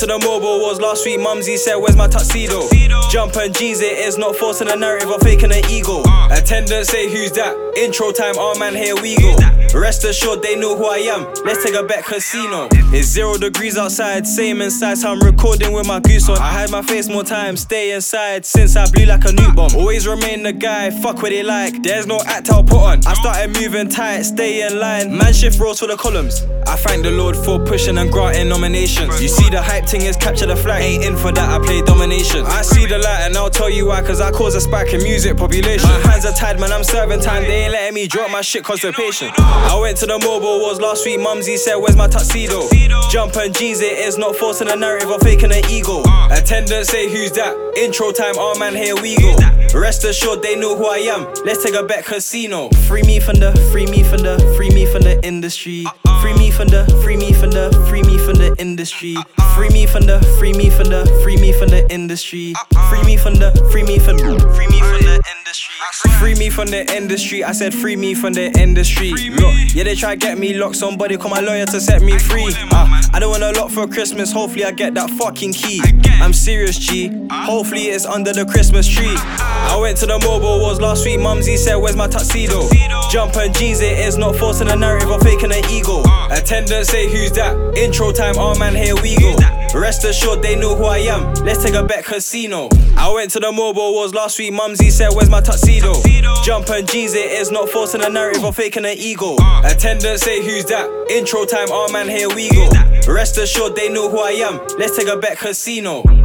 to the mobile wars last week, Mumsy said, where's my tuxedo? Jump and G's, it is not forcing a narrative or faking an ego. Attendants say, who's that? Intro time, oh man, here we go. Rest assured they know who I am, let's take a bet casino. It's 0 degrees outside, same inside, so I'm recording with my goose on. I hide my face more time, stay inside, since I blew like a nuke bomb. Always remain the guy, fuck what they like, there's no act I'll put on. I started moving tight, stay in line, man shift roles for the columns. I thank the Lord for pushing and granting nominations. You see the hype thing is capture the flag, ain't in for that, I play domination. I see the light and I'll tell you why, cause I cause a spike in music population. My hands are tied, man, I'm serving time, they ain't letting me drop my shit constipation. I went to the mobile wars last week, Mumsy said, where's my tuxedo? Jump and G's, it is not forcing a narrative or faking an ego. Attendants say, who's that? Intro time, oh man, here we go. Rest assured they know who I am, let's take a bet casino. Free me from the industry. Free me from the industry. Free me from the industry. Free me from the industry. Free me from the industry, I said free me from the industry. Look, yeah, they try get me locked, somebody call my lawyer to set me free. I don't want a lot for Christmas, hopefully I get that fucking key. I'm serious, G, hopefully it's under the Christmas tree. I went to the mobile wars last week, Mumsy said, where's my tuxedo? Jump and G's, it is not forcing a narrative or faking an ego. Attendants say, who's that? Intro time, oh man, here we go. Rest assured they know who I am, let's take a bet casino. I went to the mobile wars last week, Mumsy said, where's my tuxedo? Jump and G's, it is not forcing a narrative or faking an ego. Attendants say, who's that? Intro time, oh man, here we go. Rest assured they know who I am, let's take a bet casino.